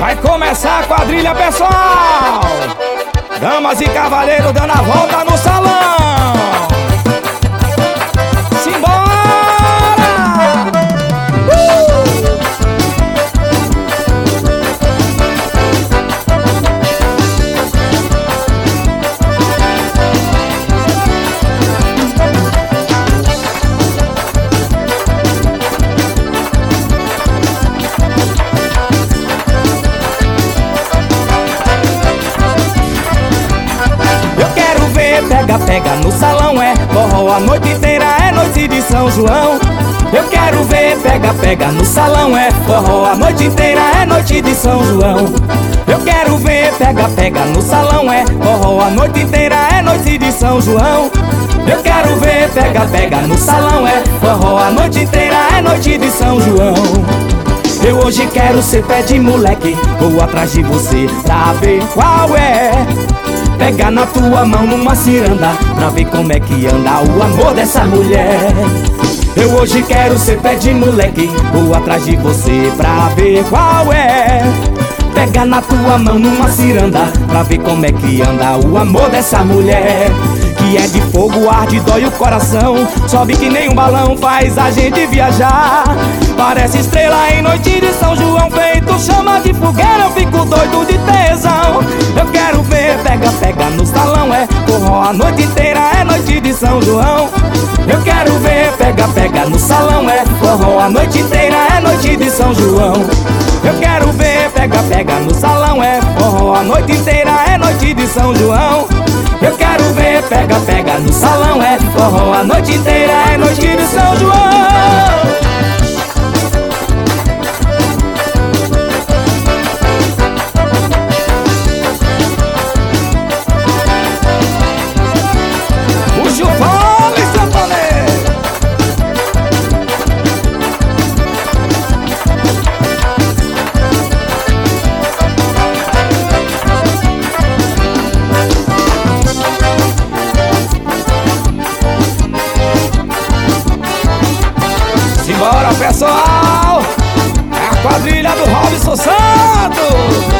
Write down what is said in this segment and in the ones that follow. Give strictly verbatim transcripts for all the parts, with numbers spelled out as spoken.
Vai começar a quadrilha, pessoal! Damas e cavaleiros dando a volta no salão! Simbora! Uh! Pega, pega no salão é forró a noite inteira, é noite de São João. Eu quero ver, pega, pega no salão é forró a noite inteira, é noite de São João. Eu quero ver, pega, pega no salão é forró a noite inteira, é noite de São João. Eu quero ver, pega, pega no salão é forró a noite inteira, é noite de São João. Eu hoje quero ser pé de moleque, vou atrás de você pra ver qual é. Pegar na tua mão numa ciranda pra ver como é que anda o amor dessa mulher. Eu hoje quero ser pé de moleque, vou atrás de você pra ver qual é. Pegar na tua mão numa ciranda pra ver como é que anda o amor dessa mulher. Que é de fogo, arde, dói o coração, sobe que nem um balão, faz a gente viajar. Parece estrela em noite de São João, feito chama de fogueira, eu fico doido de tesão. Eu quero ver, pega, pega no salão é forró a noite inteira, é noite de São João. Eu quero ver, pega, pega no salão é forró a noite inteira, é noite de São João. Eu quero ver, pega, pega no salão é forró a noite inteira, é noite de São João. Eu quero ver, pega, pega no salão é forró a noite inteira, é noite de São João. Simbora, pessoal! É a quadrilha do Robson Santos!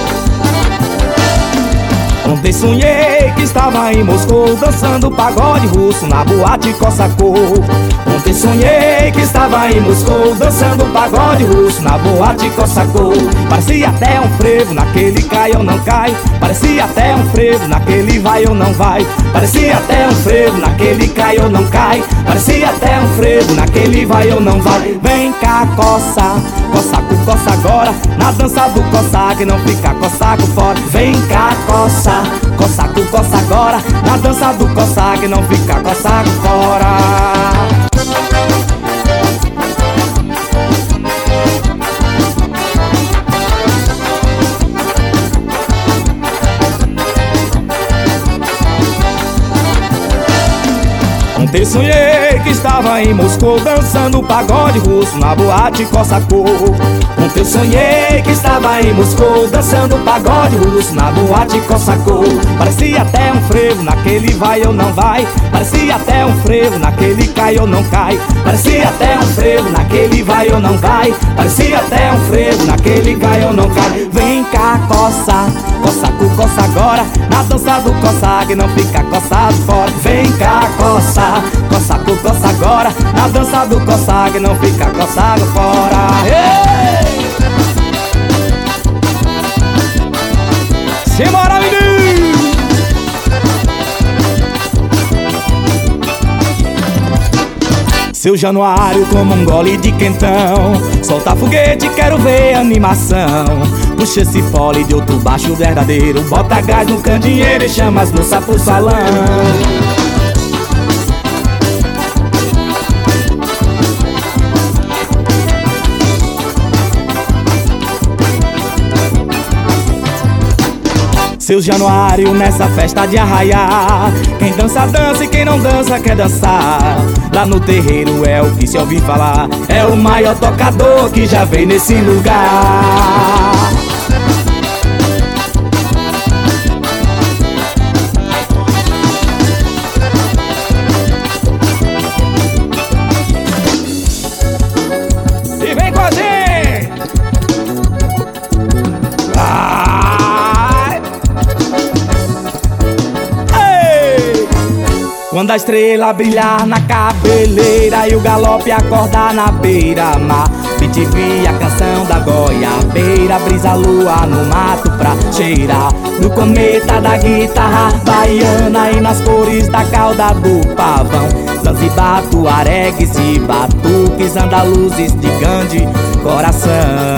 Ontem sonhei que estava em Moscou, dançando pagode russo na boate Cossacô. Ontem sonhei que estava em Moscou, dançando pagode russo na boate Cossacô. Parecia até um frevo naquele cai ou não cai, parecia até um frevo naquele vai ou não vai. Parecia até um frevo naquele cai ou não cai, parecia até um frevo naquele vai ou não vai. Vem cá, coça, coçaco, coça agora, na dança do coça que não fica coçaco fora. Vem cá, coça, coçaco, coça agora, na dança do coça que não fica coçaco fora. Ontem sonhei que estava em Moscou, dançando pagode russo na boate Cossacô. Ontem eu sonhei que estava em Moscou, dançando pagode russo na boate Cossacô. Parecia até um frevo naquele vai ou não vai, parecia até um frevo naquele cai ou não cai. Parecia até um frevo naquele vai ou não vai, parecia até um frevo naquele cai ou não cai. Vem cá, coça, coçaco, coça agora, na dança do coça que não fica coçado fora. Vem cá, coça, coçaco, coça agora, na dança do coça que não fica coçado fora. Ei! Simbora, menino! Seu Januário toma um gole de quentão, solta foguete, quero ver animação. Puxa esse fole de outro baixo verdadeiro, bota gás no candeeiro e chama as moças pro salão. Seu Januário nessa festa de arraiar, quem dança dança e quem não dança quer dançar. Lá no terreiro é o que se ouvi falar, é o maior tocador que já veio nesse lugar. E vem com a gente! Ah! Quando a estrela brilhar na cabeleira e o galope acordar na beira-mar, B T V, a canção da goiabeira, brisa a lua no mato pra cheirar do cometa da guitarra baiana e nas cores da cauda do pavão. Zanzibar, tuaregues e batuques, andaluzes de grande coração.